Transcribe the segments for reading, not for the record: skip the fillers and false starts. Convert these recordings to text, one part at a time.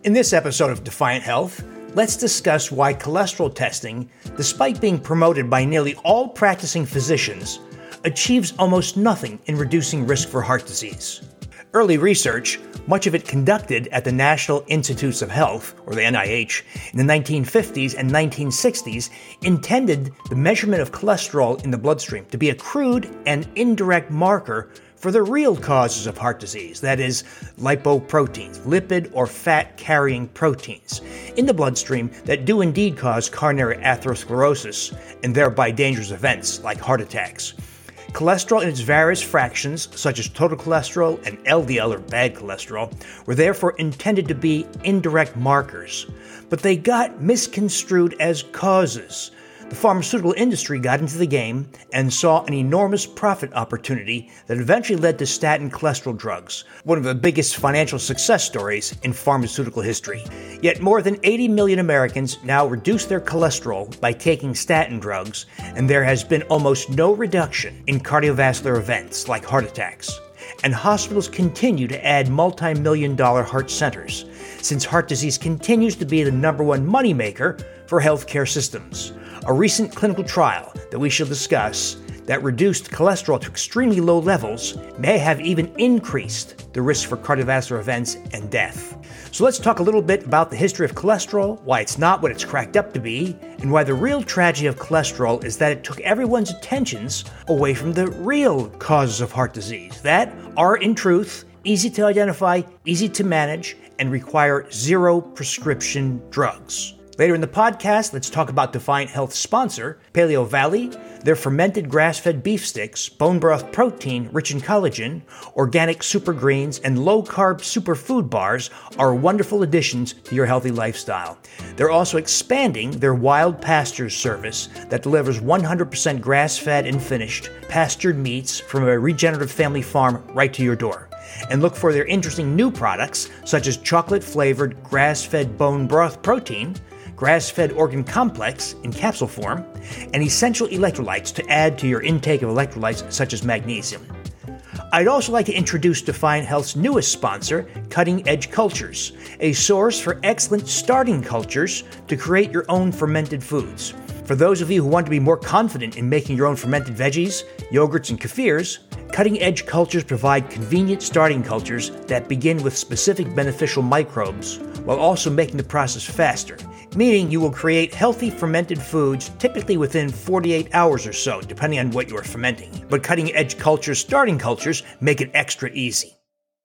In this episode of Defiant Health, let's discuss why cholesterol testing, despite being promoted by nearly all practicing physicians, achieves almost nothing in reducing risk for heart disease. Early research, much of it conducted at the National Institutes of Health, or the NIH, in the 1950s and 1960s, intended the measurement of cholesterol in the bloodstream to be a crude and indirect marker for the real causes of heart disease, that is, lipoproteins, lipid or fat-carrying proteins, in the bloodstream that do indeed cause coronary atherosclerosis and thereby dangerous events like heart attacks. Cholesterol in its various fractions, such as total cholesterol and LDL or bad cholesterol, were therefore intended to be indirect markers, but they got misconstrued as causes. The pharmaceutical industry got into the game and saw an enormous profit opportunity that eventually led to statin cholesterol drugs, one of the biggest financial success stories in pharmaceutical history. Yet more than 80 million Americans now reduce their cholesterol by taking statin drugs, and there has been almost no reduction in cardiovascular events like heart attacks. And hospitals continue to add multi-million-dollar heart centers, since heart disease continues to be the number one moneymaker for healthcare systems. A recent clinical trial that we shall discuss that reduced cholesterol to extremely low levels may have even increased the risk for cardiovascular events and death. So let's talk a little bit about the history of cholesterol, why it's not what it's cracked up to be, and why the real tragedy of cholesterol is that it took everyone's attentions away from the real causes of heart disease that are, in truth, easy to identify, easy to manage, and require zero prescription drugs. Later in the podcast, let's talk about Defiant Health's sponsor, Paleo Valley, their fermented grass-fed beef sticks, bone broth protein rich in collagen, organic super greens, and low-carb superfood bars are wonderful additions to your healthy lifestyle. They're also expanding their wild pastures service that delivers 100% grass-fed and finished pastured meats from a regenerative family farm right to your door. And look for their interesting new products, such as chocolate-flavored grass-fed bone broth protein, grass-fed organ complex in capsule form, and essential electrolytes to add to your intake of electrolytes such as magnesium. I'd also like to introduce Defiant Health's newest sponsor, Cutting Edge Cultures, a source for excellent starting cultures to create your own fermented foods. For those of you who want to be more confident in making your own fermented veggies, yogurts, and kefirs, Cutting Edge Cultures provide convenient starting cultures that begin with specific beneficial microbes while also making the process faster, meaning you will create healthy fermented foods typically within 48 hours or so, depending on what you are fermenting. But Cutting Edge Cultures starting cultures make it extra easy.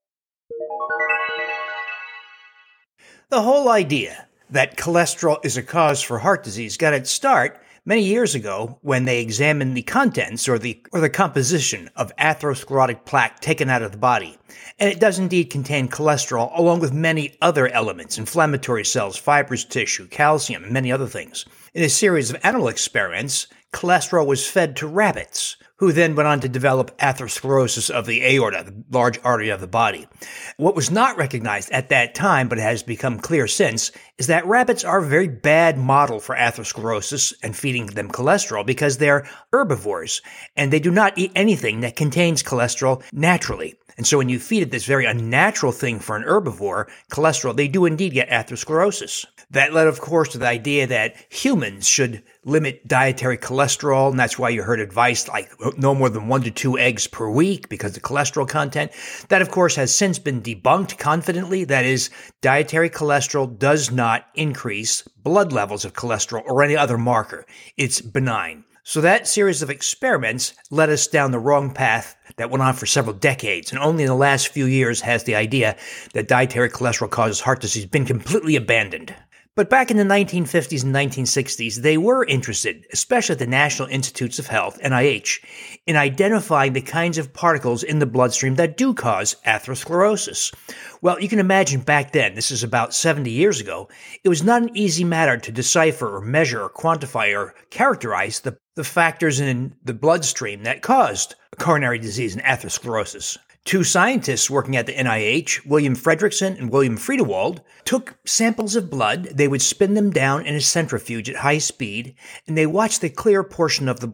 The whole idea that cholesterol is a cause for heart disease got its start many years ago when they examined the contents or the composition of atherosclerotic plaque taken out of the body. And it does indeed contain cholesterol along with many other elements, inflammatory cells, fibrous tissue, calcium, and many other things. In a series of animal experiments, cholesterol was fed to rabbits, who then went on to develop atherosclerosis of the aorta, the large artery of the body. What was not recognized at that time, but has become clear since, is that rabbits are a very bad model for atherosclerosis and feeding them cholesterol because they're herbivores, and they do not eat anything that contains cholesterol naturally. And so when you feed it this very unnatural thing for an herbivore, cholesterol, they do indeed get atherosclerosis. That led, of course, to the idea that humans should limit dietary cholesterol, and that's why you heard advice like no more than 1 to 2 eggs per week because of the cholesterol content. That, of course, has since been debunked confidently. That is, dietary cholesterol does not increase blood levels of cholesterol or any other marker. It's benign. So that series of experiments led us down the wrong path that went on for several decades, and only in the last few years has the idea that dietary cholesterol causes heart disease been completely abandoned. But back in the 1950s and 1960s, they were interested, especially at the National Institutes of Health, NIH, in identifying the kinds of particles in the bloodstream that do cause atherosclerosis. Well, you can imagine back then, this is about 70 years ago, it was not an easy matter to decipher or measure or quantify or characterize the factors in the bloodstream that caused coronary disease and atherosclerosis. Two scientists working at the NIH, William Fredrickson and William Friedewald, took samples of blood. They would spin them down in a centrifuge at high speed, and they watched the clear portion of the blood,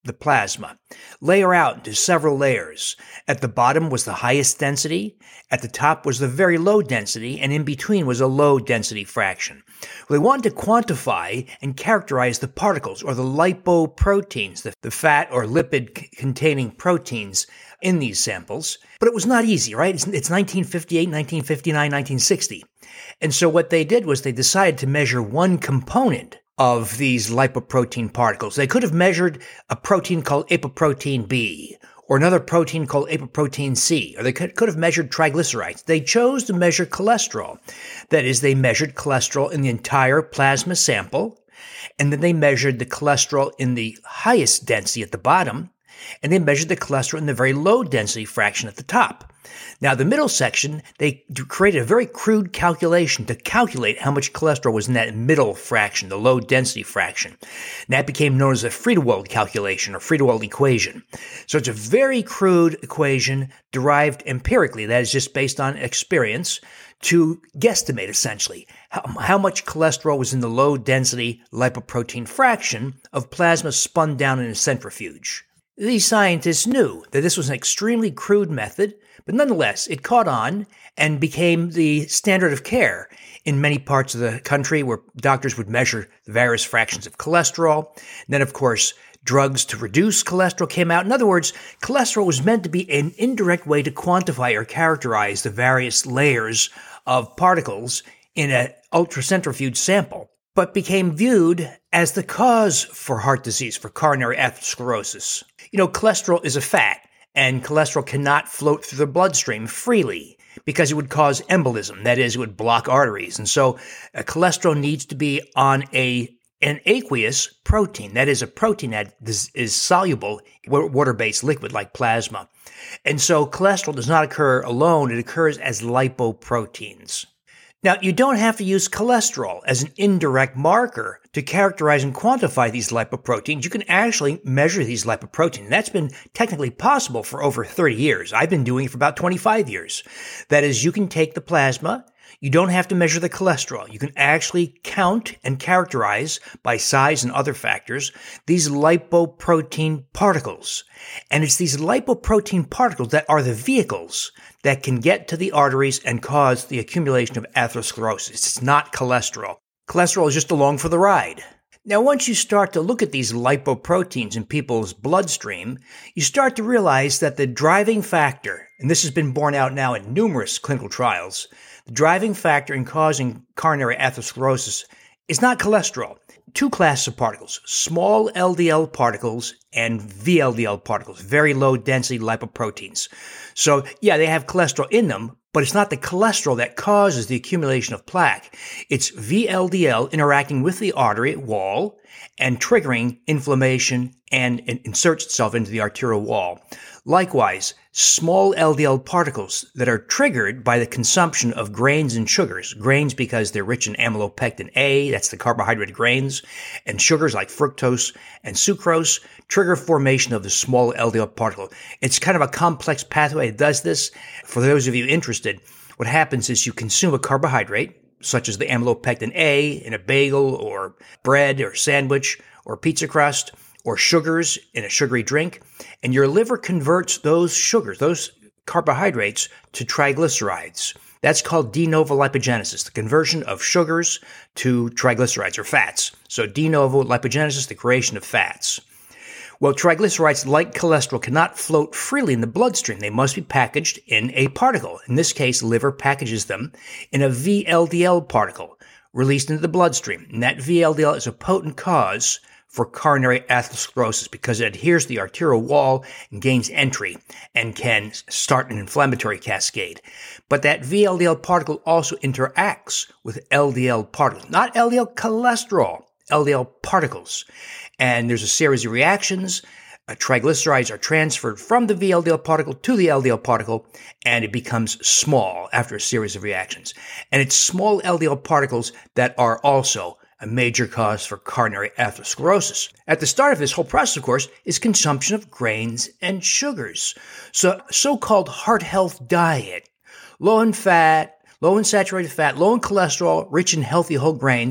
the plasma, layer out into several layers. At the bottom was the highest density, at the top was the very low density, and in between was a low density fraction. Well, they wanted to quantify and characterize the particles, or the lipoproteins, the fat or lipid-containing proteins in these samples. But it was not easy, right? It's 1958, 1959, 1960. And so what they did was they decided to measure one component of these lipoprotein particles. They could have measured a protein called apoprotein B, or another protein called apoprotein C, or they could have measured triglycerides. They chose to measure cholesterol. That is, they measured cholesterol in the entire plasma sample, and then they measured the cholesterol in the highest density at the bottom, and they measured the cholesterol in the very low density fraction at the top. Now, the middle section, they created a very crude calculation to calculate how much cholesterol was in that middle fraction, the low density fraction. And that became known as a Friedewald calculation or Friedewald equation. So it's a very crude equation derived empirically, that is just based on experience, to guesstimate essentially how much cholesterol was in the low density lipoprotein fraction of plasma spun down in a centrifuge. These scientists knew that this was an extremely crude method, but nonetheless, it caught on and became the standard of care in many parts of the country where doctors would measure the various fractions of cholesterol. And then, of course, drugs to reduce cholesterol came out. In other words, cholesterol was meant to be an indirect way to quantify or characterize the various layers of particles in an ultracentrifuge sample, but became viewed as the cause for heart disease, for coronary atherosclerosis. You know, cholesterol is a fat, and cholesterol cannot float through the bloodstream freely because it would cause embolism. That is, it would block arteries. And so cholesterol needs to be on an aqueous protein. That is, a protein that is soluble, water-based liquid like plasma. And so cholesterol does not occur alone. It occurs as lipoproteins. Now, you don't have to use cholesterol as an indirect marker to characterize and quantify these lipoproteins. You can actually measure these lipoproteins. That's been technically possible for over 30 years. I've been doing it for about 25 years. That is, you can take the plasma. You don't have to measure the cholesterol. You can actually count and characterize by size and other factors these lipoprotein particles. And it's these lipoprotein particles that are the vehicles that can get to the arteries and cause the accumulation of atherosclerosis. It's not cholesterol. Cholesterol is just along for the ride. Now, once you start to look at these lipoproteins in people's bloodstream, you start to realize that the driving factor, and this has been borne out now in numerous clinical trials, the driving factor in causing coronary atherosclerosis is not cholesterol. Two classes of particles, small LDL particles and VLDL particles, very low density lipoproteins. So, yeah, they have cholesterol in them, but it's not the cholesterol that causes the accumulation of plaque. It's VLDL interacting with the artery wall and triggering inflammation and inserts itself into the arterial wall. Likewise, small LDL particles that are triggered by the consumption of grains and sugars. Grains because they're rich in amylopectin A, that's the carbohydrate grains, and sugars like fructose and sucrose trigger formation of the small LDL particle. It's kind of a complex pathway that does this. For those of you interested, what happens is you consume a carbohydrate, such as the amylopectin A in a bagel or bread or sandwich or pizza crust, or sugars in a sugary drink, and your liver converts those sugars, those carbohydrates, to triglycerides. That's called de novo lipogenesis, the conversion of sugars to triglycerides or fats. So de novo lipogenesis, the creation of fats. Well, triglycerides, like cholesterol, cannot float freely in the bloodstream. They must be packaged in a particle. In this case, liver packages them in a VLDL particle released into the bloodstream. And that VLDL is a potent cause for coronary atherosclerosis because it adheres to the arterial wall and gains entry and can start an inflammatory cascade. But that VLDL particle also interacts with LDL particles, not LDL cholesterol, LDL particles. And there's a series of reactions. Triglycerides are transferred from the VLDL particle to the LDL particle, and it becomes small after a series of reactions. And it's small LDL particles that are also a major cause for coronary atherosclerosis. At the start of this whole process, of course, is consumption of grains and sugars. So so-called heart health diet, low in fat, low in saturated fat, low in cholesterol, rich in healthy whole grains,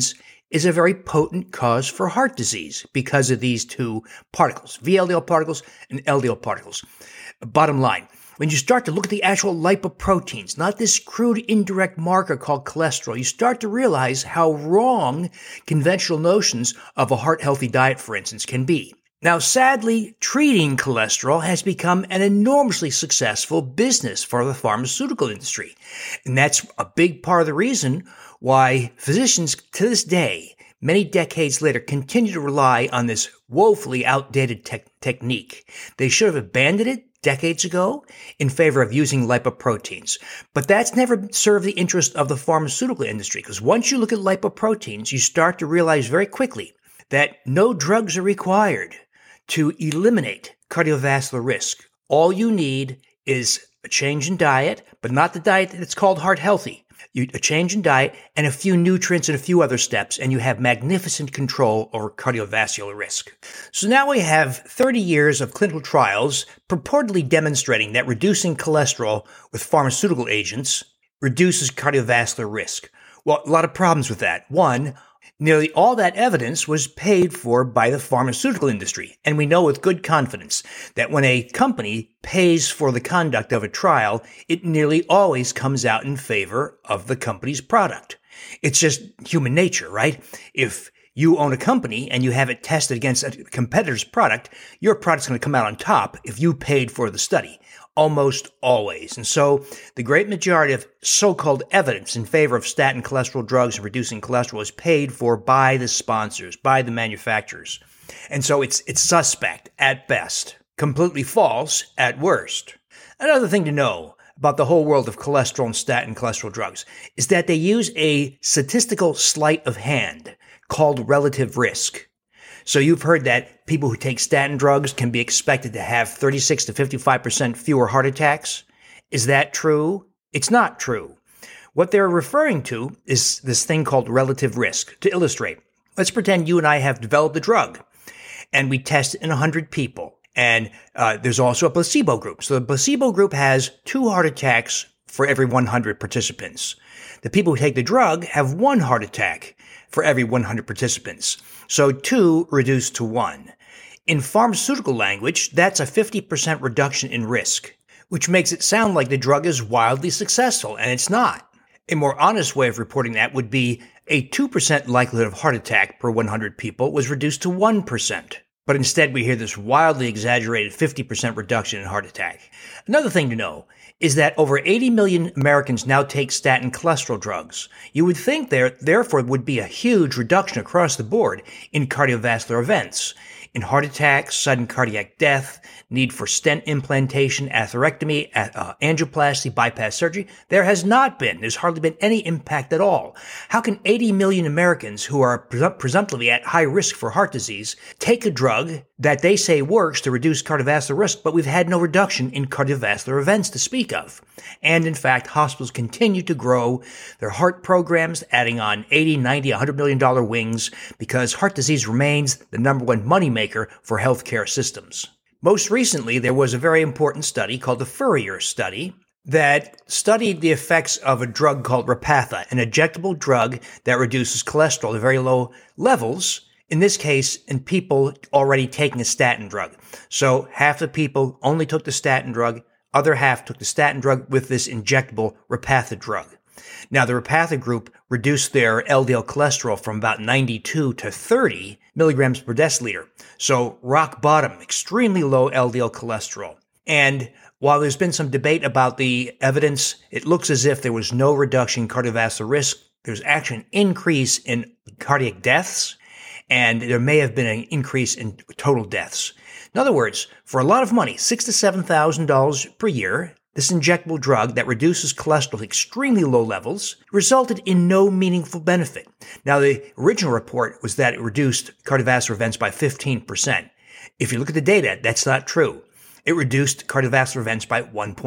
is a very potent cause for heart disease because of these two particles, VLDL particles and LDL particles. Bottom line, when you start to look at the actual lipoproteins, not this crude indirect marker called cholesterol, you start to realize how wrong conventional notions of a heart-healthy diet, for instance, can be. Now, sadly, treating cholesterol has become an enormously successful business for the pharmaceutical industry. And that's a big part of the reason why physicians to this day, many decades later, continue to rely on this woefully outdated technique. They should have abandoned it decades ago in favor of using lipoproteins. But that's never served the interest of the pharmaceutical industry, because once you look at lipoproteins, you start to realize very quickly that no drugs are required to eliminate cardiovascular risk. All you need is a change in diet, but not the diet that's called heart healthy. A change in diet and a few nutrients and a few other steps, and you have magnificent control over cardiovascular risk. So now we have 30 years of clinical trials purportedly demonstrating that reducing cholesterol with pharmaceutical agents reduces cardiovascular risk. Well, a lot of problems with that. One, nearly all that evidence was paid for by the pharmaceutical industry, and we know with good confidence that when a company pays for the conduct of a trial, it nearly always comes out in favor of the company's product. It's just human nature, right? If you own a company and you have it tested against a competitor's product, your product's going to come out on top if you paid for the study. Almost always. And so the great majority of so-called evidence in favor of statin cholesterol drugs and reducing cholesterol is paid for by the sponsors, by the manufacturers. And so it's suspect at best, completely false at worst. Another thing to know about the whole world of cholesterol and statin cholesterol drugs is that they use a statistical sleight of hand called relative risk. So you've heard that people who take statin drugs can be expected to have 36 to 55% fewer heart attacks. Is that true? It's not true. What they're referring to is this thing called relative risk. To illustrate, let's pretend you and I have developed the drug and we test it in 100 people. And there's also a placebo group. So the placebo group has 2 heart attacks for every 100 participants. The people who take the drug have 1 heart attack for every 100 participants. So 2 reduced to 1. In pharmaceutical language, that's a 50% reduction in risk, which makes it sound like the drug is wildly successful, and it's not. A more honest way of reporting that would be a 2% likelihood of heart attack per 100 people was reduced to 1%. But instead, we hear this wildly exaggerated 50% reduction in heart attack. Another thing to know is that over 80 million Americans now take statin cholesterol drugs. You would think there, therefore, would be a huge reduction across the board in cardiovascular events, in heart attacks, sudden cardiac death, need for stent implantation, atherectomy, angioplasty, bypass surgery. There has not been. There's hardly been any impact at all. How can 80 million Americans who are presumptively at high risk for heart disease take a drug that they say works to reduce cardiovascular risk, but we've had no reduction in cardiovascular events to speak of? And in fact, hospitals continue to grow their heart programs, adding on 80, 90, $100 million wings, because heart disease remains the number one moneymaker for healthcare systems. Most recently, there was a very important study called the Fourier study that studied the effects of a drug called Repatha, an injectable drug that reduces cholesterol to very low levels, in this case, in people already taking a statin drug. So half the people only took the statin drug, other half took the statin drug with this injectable Repatha drug. Now, the Repatha group reduced their LDL cholesterol from about 92 to 30 milligrams per deciliter. So rock bottom, extremely low LDL cholesterol. And while there's been some debate about the evidence, it looks as if there was no reduction in cardiovascular risk. There's actually an increase in cardiac deaths, and there may have been an increase in total deaths. In other words, for a lot of money, $6,000 to $7,000 per year, this injectable drug that reduces cholesterol to extremely low levels resulted in no meaningful benefit. Now, the original report was that it reduced cardiovascular events by 15%. If you look at the data, that's not true. It reduced cardiovascular events by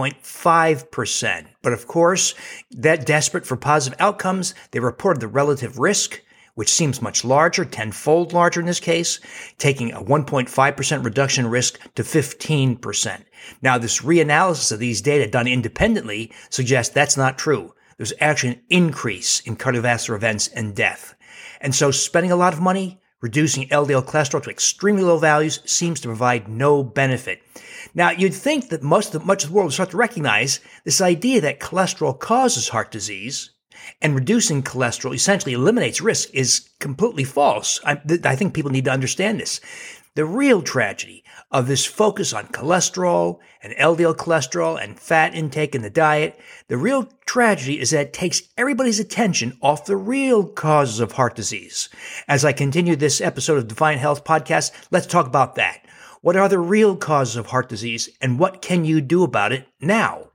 1.5%. But of course, that desperate for positive outcomes, they reported the relative risk, which seems much larger, tenfold larger in this case, taking a 1.5% reduction in risk to 15%. Now, this reanalysis of these data done independently suggests that's not true. There's actually an increase in cardiovascular events and death. And so spending a lot of money reducing LDL cholesterol to extremely low values seems to provide no benefit. Now, you'd think that much of the world would start to recognize this idea that cholesterol causes heart disease and reducing cholesterol essentially eliminates risk is completely false. I think people need to understand this. The real tragedy of this focus on cholesterol and LDL cholesterol and fat intake in the diet, the real tragedy is that it takes everybody's attention off the real causes of heart disease. As I continue this episode of Defiant Health Podcast, let's talk about that. What are the real causes of heart disease and what can you do about it now?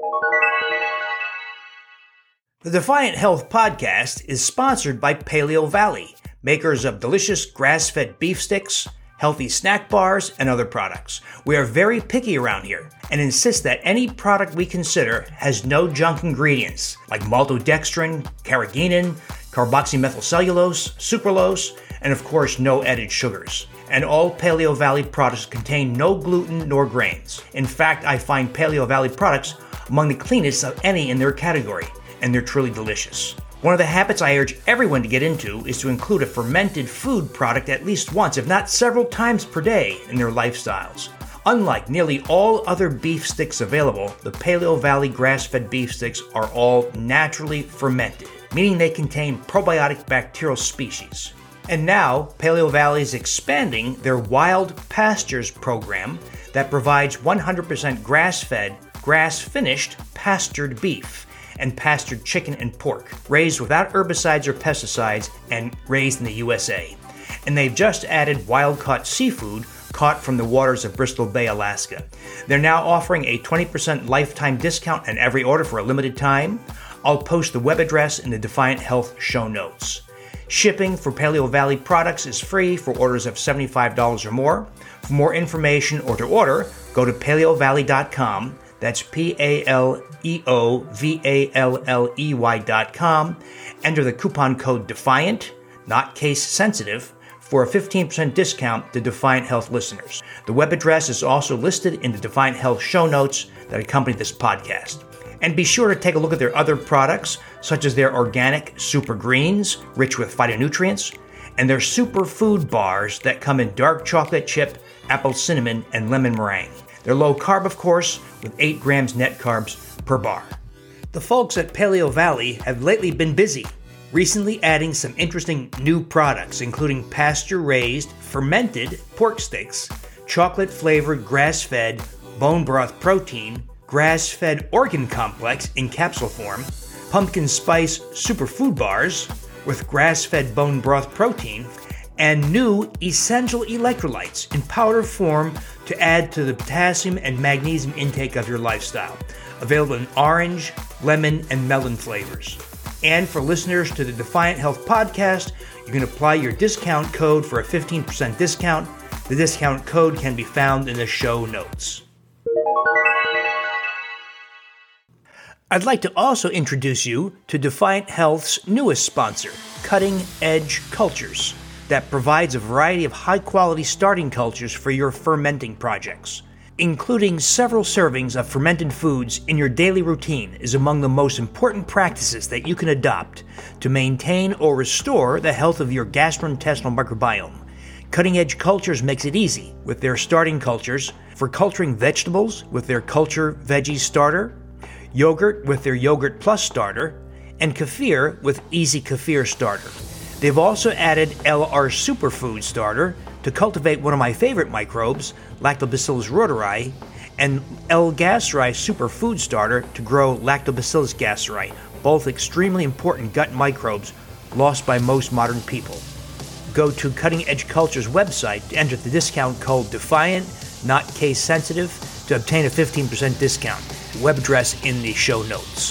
The Defiant Health Podcast is sponsored by Paleo Valley, makers of delicious grass-fed beef sticks, healthy snack bars, and other products. We are very picky around here and insist that any product we consider has no junk ingredients like maltodextrin, carrageenan, carboxymethylcellulose, sucralose, and of course no added sugars. And all Paleo Valley products contain no gluten nor grains. In fact, I find Paleo Valley products among the cleanest of any in their category, and they're truly delicious. One of the habits I urge everyone to get into is to include a fermented food product at least once, if not several times per day, in their lifestyles. Unlike nearly all other beef sticks available, the Paleo Valley grass-fed beef sticks are all naturally fermented, meaning they contain probiotic bacterial species. And now, Paleo Valley is expanding their Wild Pastures program that provides 100% grass-fed, grass-finished pastured beef and pastured chicken and pork, raised without herbicides or pesticides and raised in the USA. And they've just added wild-caught seafood caught from the waters of Bristol Bay, Alaska. They're now offering a 20% lifetime discount on every order for a limited time. I'll post the web address in the Defiant Health show notes. Shipping for Paleo Valley products is free for orders of $75 or more. For more information or to order, go to paleovalley.com. That's PALEOVALLEY.com. Enter the coupon code DEFIANT, not case sensitive, for a 15% discount to Defiant Health listeners. The web address is also listed in the Defiant Health show notes that accompany this podcast. And be sure to take a look at their other products, such as their organic super greens, rich with phytonutrients, and their super food bars that come in dark chocolate chip, apple cinnamon, and lemon meringue. They're low carb, of course, with 8 grams net carbs per bar. The folks at Paleo Valley have lately been busy, recently adding some interesting new products, including pasture-raised, fermented pork sticks, chocolate-flavored grass-fed bone broth protein, grass-fed organ complex in capsule form, pumpkin spice superfood bars with grass-fed bone broth protein, and new essential electrolytes in powder form to add to the potassium and magnesium intake of your lifestyle. Available in orange, lemon, and melon flavors. And for listeners to the Defiant Health Podcast, you can apply your discount code for a 15% discount. The discount code can be found in the show notes. I'd like to also introduce you to Defiant Health's newest sponsor, Cutting Edge Cultures, that provides a variety of high-quality starting cultures for your fermenting projects. Including several servings of fermented foods in your daily routine is among the most important practices that you can adopt to maintain or restore the health of your gastrointestinal microbiome. Cutting Edge Cultures makes it easy with their starting cultures for culturing vegetables with their Culture Veggie Starter, yogurt with their Yogurt Plus Starter, and kefir with Easy Kefir Starter. They've also added LR Superfood Starter to cultivate one of my favorite microbes, Lactobacillus reuteri, and L. gasseri Superfood Starter to grow Lactobacillus gasseri, both extremely important gut microbes lost by most modern people. Go to Cutting Edge Culture's website to enter the discount code DEFIANT, not case sensitive, to obtain a 15% discount. The web address in the show notes.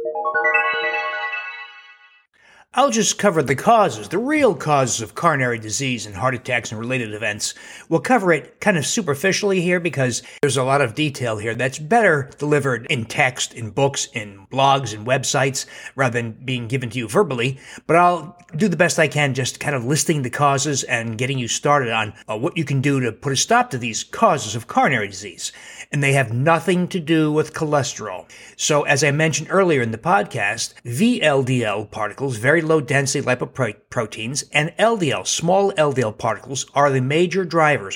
I'll just cover the causes, the real causes of coronary disease and heart attacks and related events. We'll cover it kind of superficially here because there's a lot of detail here that's better delivered in text, in books, in blogs, and websites, rather than being given to you verbally. But I'll do the best I can just kind of listing the causes and getting you started on what you can do to put a stop to these causes of coronary disease. And they have nothing to do with cholesterol. So as I mentioned earlier in the podcast, VLDL particles, very very low density lipoproteins, and LDL, small LDL particles, are major drivers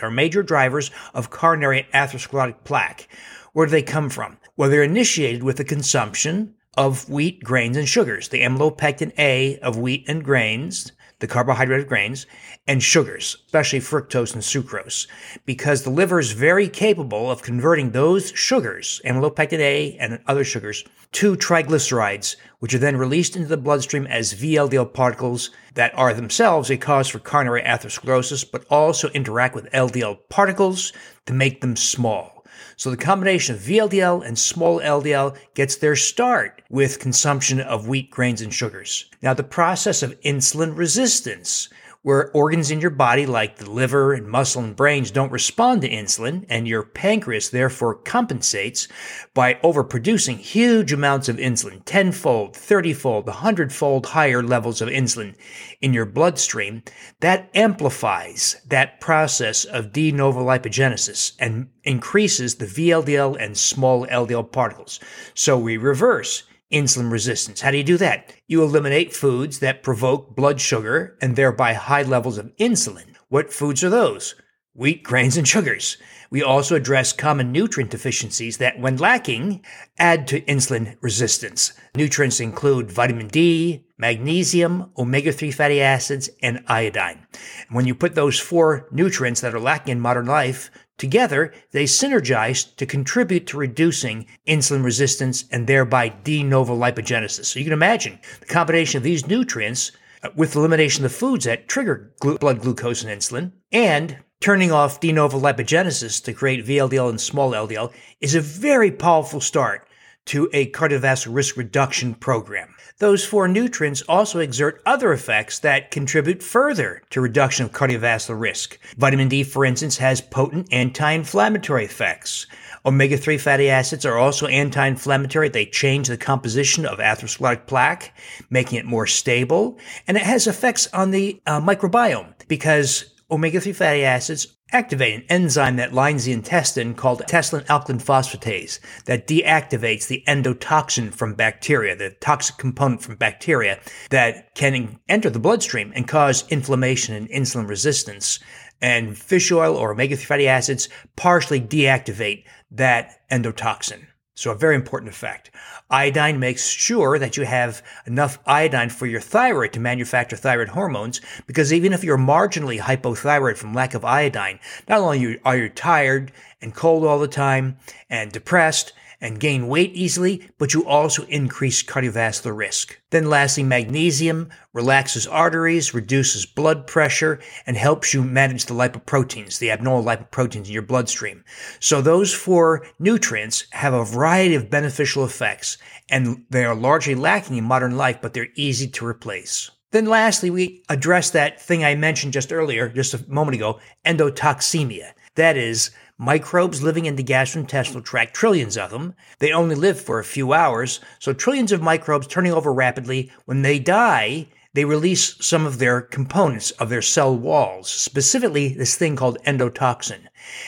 of coronary atherosclerotic plaque. Where do they come from? Well, they're initiated with the consumption of wheat, grains, and sugars, the amylopectin A of wheat and grains, the carbohydrate grains, and sugars, especially fructose and sucrose, because the liver is very capable of converting those sugars, amylopectin A and other sugars, to triglycerides, which are then released into the bloodstream as VLDL particles that are themselves a cause for coronary atherosclerosis, but also interact with LDL particles to make them small. So the combination of VLDL and small LDL gets their start with consumption of wheat, grains, and sugars. Now, the process of insulin resistance, where organs in your body like the liver and muscle and brains don't respond to insulin, and your pancreas therefore compensates by overproducing huge amounts of insulin, 10-fold, 30-fold, 100-fold higher levels of insulin in your bloodstream, that amplifies that process of de novo lipogenesis and increases the VLDL and small LDL particles. So we reverse insulin resistance. How do you do that? You eliminate foods that provoke blood sugar and thereby high levels of insulin. What foods are those? Wheat, grains, and sugars. We also address common nutrient deficiencies that, when lacking, add to insulin resistance. Nutrients include vitamin D, magnesium, omega-3 fatty acids, and iodine. And when you put those four nutrients that are lacking in modern life together, they synergize to contribute to reducing insulin resistance and thereby de novo lipogenesis. So you can imagine the combination of these nutrients with elimination of the foods that trigger blood glucose and insulin, and turning off de novo lipogenesis to create VLDL and small LDL is a very powerful start to a cardiovascular risk reduction program. Those four nutrients also exert other effects that contribute further to reduction of cardiovascular risk. Vitamin D, for instance, has potent anti-inflammatory effects. Omega-3 fatty acids are also anti-inflammatory. They change the composition of atherosclerotic plaque, making it more stable. And it has effects on the microbiome because omega-3 fatty acids activate an enzyme that lines the intestine called intestinal alkaline phosphatase that deactivates the endotoxin from bacteria, the toxic component from bacteria that can enter the bloodstream and cause inflammation and insulin resistance. And fish oil or omega-3 fatty acids partially deactivate that endotoxin. So a very important effect. Iodine makes sure that you have enough iodine for your thyroid to manufacture thyroid hormones, because even if you're marginally hypothyroid from lack of iodine, not only are you tired and cold all the time and depressed and gain weight easily, but you also increase cardiovascular risk. Then lastly, magnesium relaxes arteries, reduces blood pressure, and helps you manage the lipoproteins, the abnormal lipoproteins in your bloodstream. So those four nutrients have a variety of beneficial effects, and they are largely lacking in modern life, but they're easy to replace. Then lastly, we address that thing I mentioned just a moment ago, endotoxemia. That is, microbes living in the gastrointestinal tract, trillions of them. They only live for a few hours, so trillions of microbes turning over rapidly. When they die, they release some of their components of their cell walls, specifically this thing called endotoxin.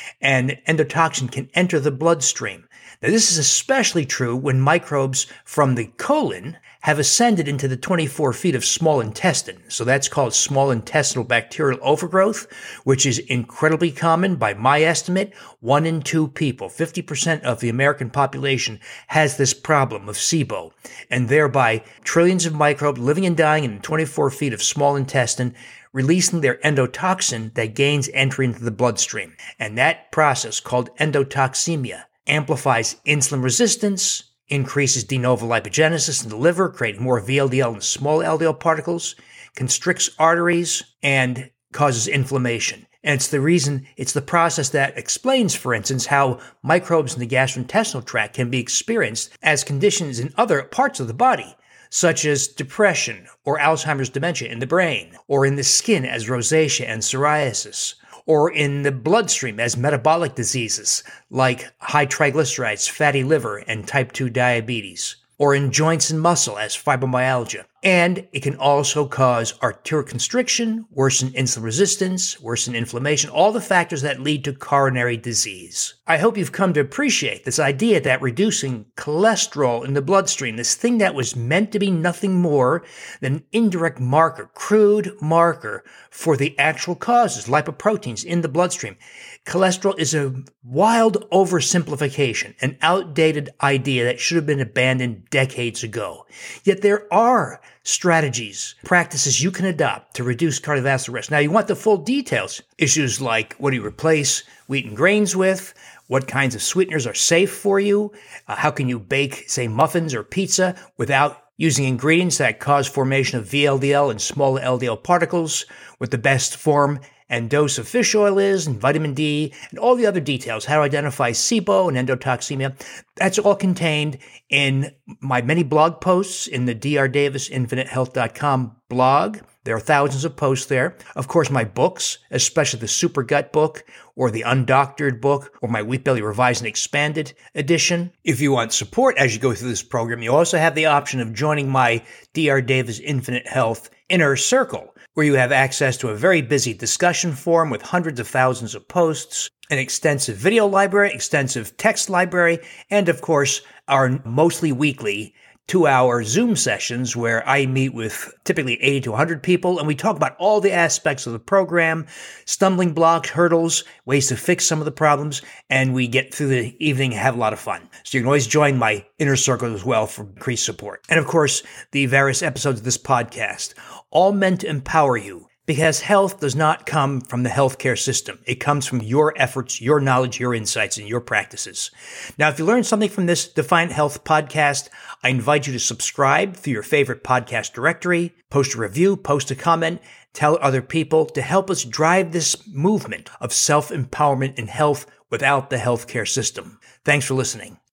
And endotoxin can enter the bloodstream. Now, this is especially true when microbes from the colon have ascended into the 24 feet of small intestine. So that's called small intestinal bacterial overgrowth, which is incredibly common. By my estimate, 1 in 2 people, 50% of the American population, has this problem of SIBO. And thereby, trillions of microbes living and dying in 24 feet of small intestine, releasing their endotoxin that gains entry into the bloodstream. And that process, called endotoxemia, amplifies insulin resistance, increases de novo lipogenesis in the liver, creating more VLDL and small LDL particles, constricts arteries, and causes inflammation. And it's the process that explains, for instance, how microbes in the gastrointestinal tract can be experienced as conditions in other parts of the body, such as depression or Alzheimer's dementia in the brain, or in the skin as rosacea and psoriasis, or in the bloodstream as metabolic diseases like high triglycerides, fatty liver, and type 2 diabetes, or in joints and muscle as fibromyalgia. And it can also cause arterial constriction, worsen insulin resistance, worsen inflammation, all the factors that lead to coronary disease. I hope you've come to appreciate this idea that reducing cholesterol in the bloodstream, this thing that was meant to be nothing more than an indirect marker, crude marker for the actual causes, lipoproteins in the bloodstream. Cholesterol is a wild oversimplification, an outdated idea that should have been abandoned decades ago. Yet there are strategies, practices you can adopt to reduce cardiovascular risk. Now, you want the full details. Issues like what do you replace wheat and grains with? What kinds of sweeteners are safe for you? How can you bake, say, muffins or pizza without using ingredients that cause formation of VLDL and small LDL particles, what the best form and dose of fish oil is, and vitamin D, and all the other details, how to identify SIBO and endotoxemia. That's all contained in my many blog posts in the drdavisinfinitehealth.com blog. There are thousands of posts there. Of course, my books, especially the Super Gut book or the Undoctored book or my Wheat Belly Revised and Expanded edition. If you want support as you go through this program, you also have the option of joining my Dr. Davis Infinite Health Inner Circle, where you have access to a very busy discussion forum with hundreds of thousands of posts, an extensive video library, extensive text library, and of course, our mostly weekly 2-hour Zoom sessions where I meet with typically 80 to 100 people, and we talk about all the aspects of the program, stumbling blocks, hurdles, ways to fix some of the problems, and we get through the evening and have a lot of fun. So you can always join my inner circle as well for increased support. And of course, the various episodes of this podcast, all meant to empower you, because health does not come from the healthcare system. It comes from your efforts, your knowledge, your insights, and your practices. Now, if you learned something from this Defiant Health podcast, I invite you to subscribe through your favorite podcast directory, post a review, post a comment, tell other people to help us drive this movement of self-empowerment in health without the healthcare system. Thanks for listening.